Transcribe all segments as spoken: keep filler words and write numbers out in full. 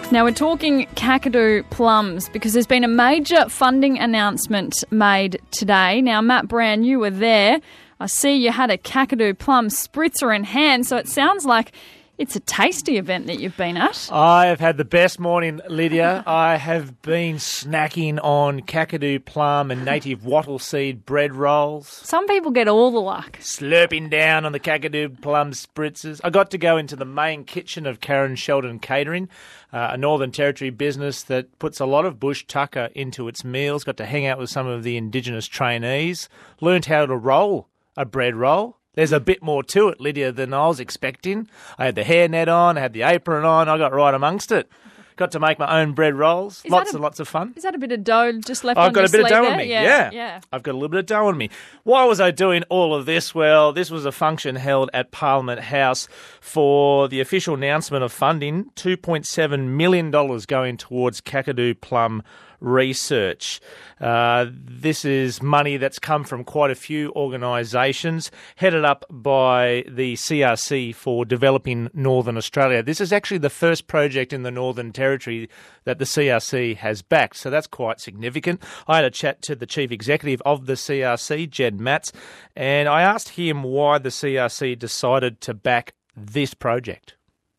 Now we're talking Kakadu plums because there's been a major funding announcement made today. Now, Matt Brown, you were there. I see you had a Kakadu plum spritzer in hand, so it sounds like it's a tasty event that you've been at. I have had the best morning, Lydia. I have been snacking on Kakadu plum and native wattle seed bread rolls. Some people get all the luck. Slurping down on the Kakadu plum spritzers. I got to go into the main kitchen of Karen Sheldon Catering, uh, a Northern Territory business that puts a lot of bush tucker into its meals. Got to hang out with some of the Indigenous trainees. Learned how to roll a bread roll. There's a bit more to it, Lydia, than I was expecting. I had the hairnet on, I had the apron on, I got right amongst it. Got to make my own bread rolls. Is lots a, and lots of fun. Is that a bit of dough just left I've on got your a bit of dough there? on me, yeah, yeah. yeah. I've got a little bit of dough on me. Why was I doing all of this? Well, this was a function held at Parliament House for the official announcement of funding, two point seven million dollars going towards Kakadu plum research. Uh, this is money that's come from quite a few organisations, headed up by the C R C for Developing Northern Australia. This is actually the first project in the Northern Territory that the C R C has backed, so that's quite significant. I had a chat to the Chief Executive of the C R C, Jed Matz, and I asked him why the C R C decided to back this project.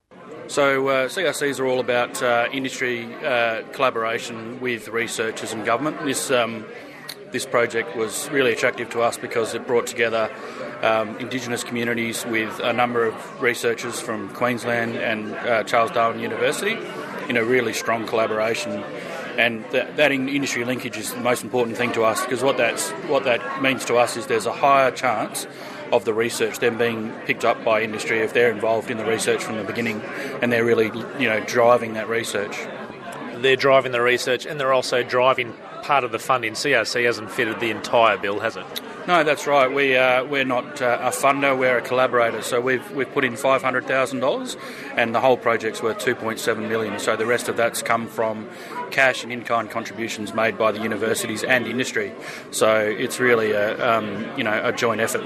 So uh, C R Cs are all about uh, industry uh, collaboration with researchers and government. This um, this project was really attractive to us because it brought together um, Indigenous communities with a number of researchers from Queensland and uh, Charles Darwin University in a really strong collaboration. And that, that industry linkage is the most important thing to us, because what that's what that means to us is there's a higher chance of the research then being picked up by industry if they're involved in the research from the beginning and they're really, you know, driving that research. They're driving the research and they're also driving part of the funding. C R C hasn't fitted the entire bill, has it? No, that's right. We uh, we're not uh, a funder. We're a collaborator. So we've we've put in five hundred thousand dollars, and the whole project's worth two point seven million. So the rest of that's come from cash and in-kind contributions made by the universities and industry. So it's really a um, you know a joint effort.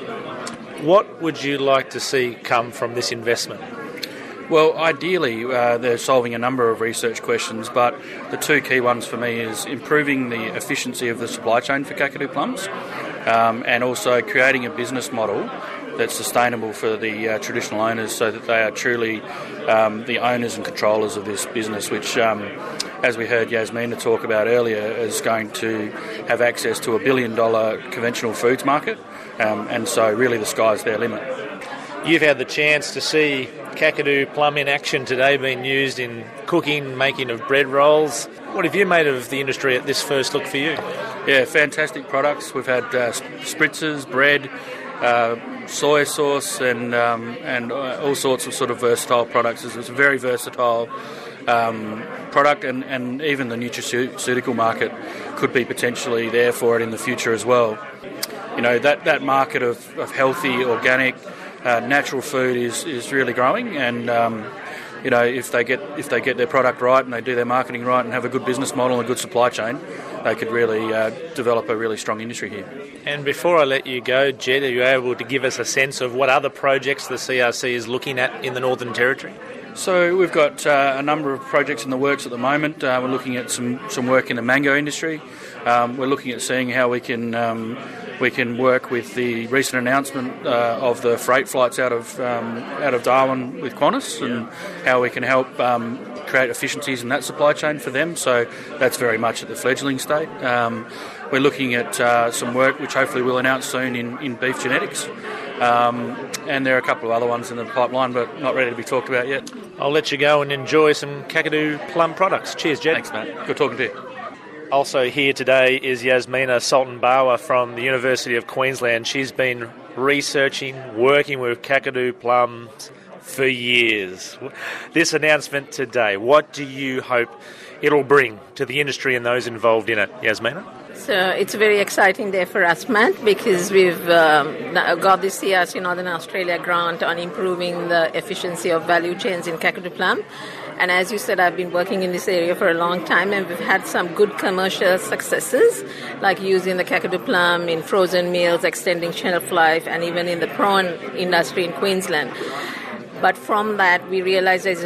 What would you like to see come from this investment? Well, ideally, uh, they're solving a number of research questions, but the two key ones for me is improving the efficiency of the supply chain for Kakadu plums, um, and also creating a business model that's sustainable for the uh, traditional owners, so that they are truly um, the owners and controllers of this business, which, um, as we heard Yasmina talk about earlier, is going to have access to a billion dollar conventional foods market, um, and so really the sky's their limit. You've had the chance to see Kakadu plum in action today, being used in cooking, making of bread rolls. What have you made of the industry at this first look for you? Yeah, fantastic products. We've had uh, spritzers, bread, uh, soy sauce, and um, and uh, all sorts of sort of versatile products. It's a very versatile um, product, and, and even the nutraceutical market could be potentially there for it in the future as well. You know, that, that market of, of healthy, organic, Uh, natural food is, is really growing, and um, you know if they get if they get their product right and they do their marketing right and have a good business model and a good supply chain, they could really uh, develop a really strong industry here. And before I let you go, Jed, are you able to give us a sense of what other projects the C R C is looking at in the Northern Territory? So we've got uh, a number of projects in the works at the moment. Uh, we're looking at some, some work in the mango industry. Um, we're looking at seeing how we can um, we can work with the recent announcement uh, of the freight flights out of um, out of Darwin with Qantas, and how we can help um, create efficiencies in that supply chain for them. So that's very much at the fledgling state. Um, we're looking at uh, some work which hopefully we'll announce soon in, in beef genetics. Um, and there are a couple of other ones in the pipeline, but not ready to be talked about yet. I'll let you go and enjoy some Kakadu plum products. Cheers, Jed. Thanks, mate. Good talking to you. Also here today is Yasmina Sultan-Bawa from the University of Queensland. She's been researching, working with Kakadu plums for years. This announcement today, what do you hope it'll bring to the industry and those involved in it, Yasmina? So it's a very exciting day for us, Matt, because we've um, got the C R C Northern Australia grant on improving the efficiency of value chains in Kakadu plum. And as you said, I've been working in this area for a long time, and we've had some good commercial successes, like using the Kakadu plum in frozen meals, extending shelf life, and even in the prawn industry in Queensland. But from that, we realized there's a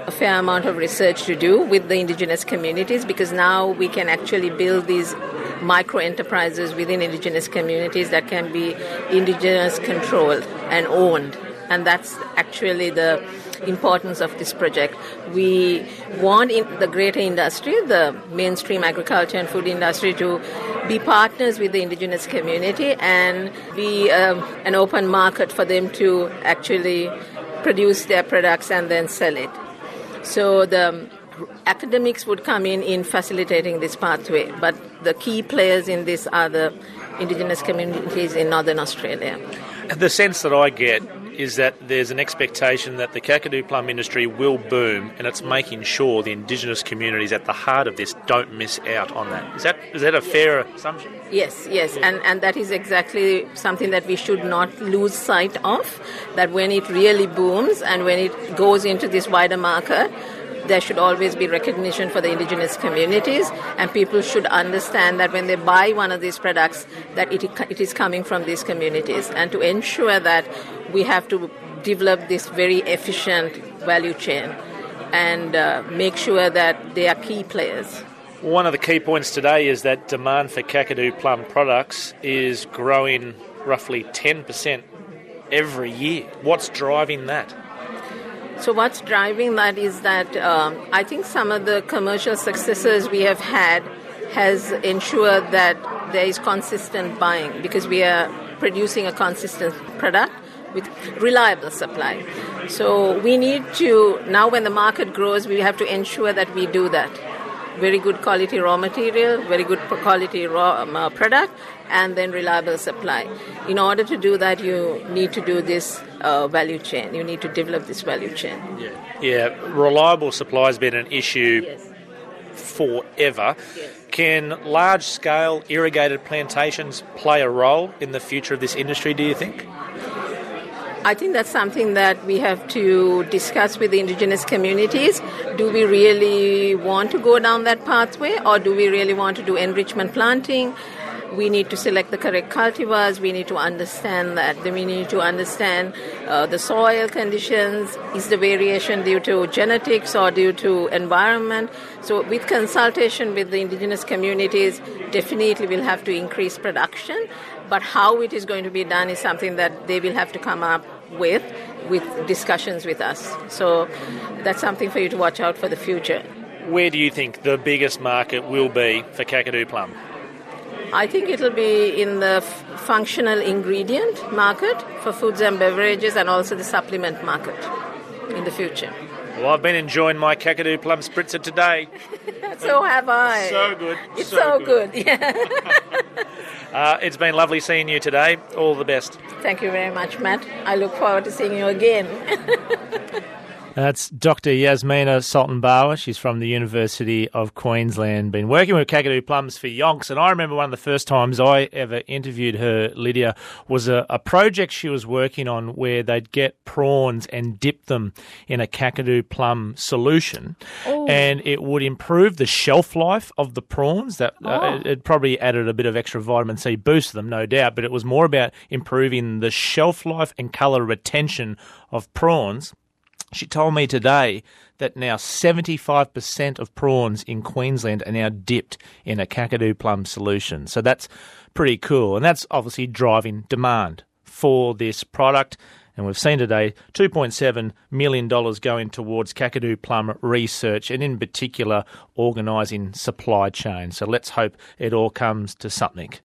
a fair amount of research to do with the indigenous communities, because now we can actually build these micro enterprises within indigenous communities that can be indigenous controlled and owned. And that's actually the importance of this project. We want in the greater industry, the mainstream agriculture and food industry, to be partners with the indigenous community and be um, an open market for them to actually produce their products and then sell it. So the academics would come in in facilitating this pathway, but the key players in this are the indigenous communities in Northern Australia. The sense that I get is that there's an expectation that the Kakadu plum industry will boom, and it's making sure the indigenous communities at the heart of this don't miss out on that. Is that is that a fair assumption? Yes, yes, and, and that is exactly something that we should not lose sight of, that when it really booms and when it goes into this wider market, there should always be recognition for the indigenous communities, and people should understand that when they buy one of these products, that it, it is coming from these communities. And to ensure that, we have to develop this very efficient value chain and uh, make sure that they are key players. One of the key points today is that demand for Kakadu plum products is growing roughly ten percent every year. What's driving that? So what's driving that is that um, I think some of the commercial successes we have had has ensured that there is consistent buying, because we are producing a consistent product with reliable supply. So we need to, now when the market grows, we have to ensure that we do that. Very good quality raw material, very good quality raw um, uh, product, and then reliable supply. In order to do that, you need to do this uh, value chain. You need to develop this value chain. Yeah, yeah. Reliable supply has been an issue Yes. forever. Yes. Can large-scale irrigated plantations play a role in the future of this industry, do you think? I think that's something that we have to discuss with the indigenous communities. Do we really want to go down that pathway, or do we really want to do enrichment planting? We need to select the correct cultivars. We need to understand that. Then we need to understand uh, the soil conditions. Is the variation due to genetics or due to environment? So with consultation with the indigenous communities, definitely we'll have to increase production. But how it is going to be done is something that they will have to come up with, with discussions with us. So that's something for you to watch out for the future. Where do you think the biggest market will be for Kakadu plum? I think it'll be in the f- functional ingredient market for foods and beverages, and also the supplement market in the future. Well, I've been enjoying my Kakadu plum spritzer today. So have I. So good. It's so, so, good. good. Yeah. Uh, it's been lovely seeing you today. All the best. Thank you very much, Matt. I look forward to seeing you again. That's Doctor Yasmina Sultan-Bawa. She's from the University of Queensland. Been working with Kakadu plums for yonks, and I remember one of the first times I ever interviewed her, Lydia, was a, a project she was working on where they'd get prawns and dip them in a Kakadu plum solution, Ooh. and it would improve the shelf life of the prawns. That uh, Oh. it, it probably added a bit of extra vitamin C boost to them, no doubt, but it was more about improving the shelf life and colour retention of prawns. She told me today that now seventy-five percent of prawns in Queensland are now dipped in a Kakadu plum solution. So that's pretty cool. And that's obviously driving demand for this product. And we've seen today two point seven million dollars going towards Kakadu plum research, and in particular organising supply chain. So let's hope it all comes to something.